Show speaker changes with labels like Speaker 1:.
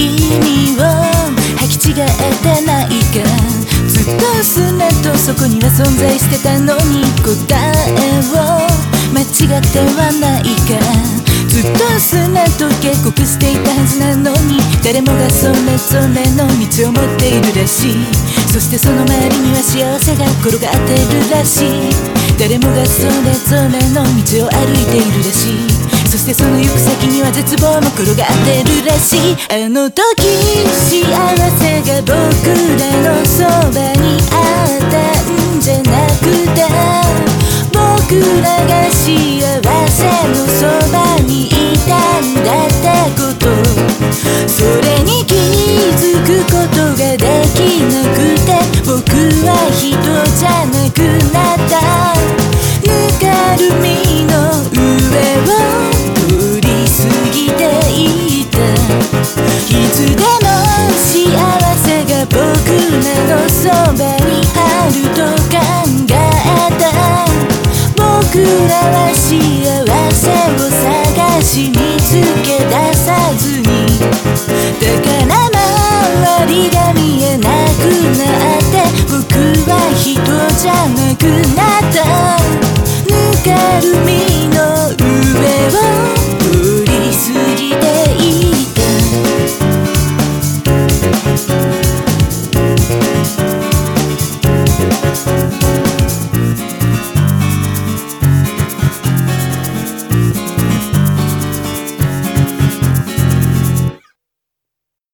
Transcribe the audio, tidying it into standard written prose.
Speaker 1: 意味を履き違えてないか。ずっと砂とそこには存在してたのに答えを間違ってはないか。ずっと砂と警告していたはずなのに誰もがそれぞれの道を持っているらしい。そしてその周りには幸せが転がってるらしい。誰もがそれぞれの道を歩いているらしい。そしてその行く先には絶望も転がってるらしい。あの時幸せが僕らのそばにあったんじゃなくて、僕らが幸せのそばにいたんだってこと、それに気づくことができなくて、僕は人じゃなくなった。ぬかるみの上を通り過ぎていった。いつでも幸せが僕らのそばにあると考えた。僕らは幸せを探し見つけ出さずに宝周りが見えなくなって、僕は人じゃなくなった。ぬかるみ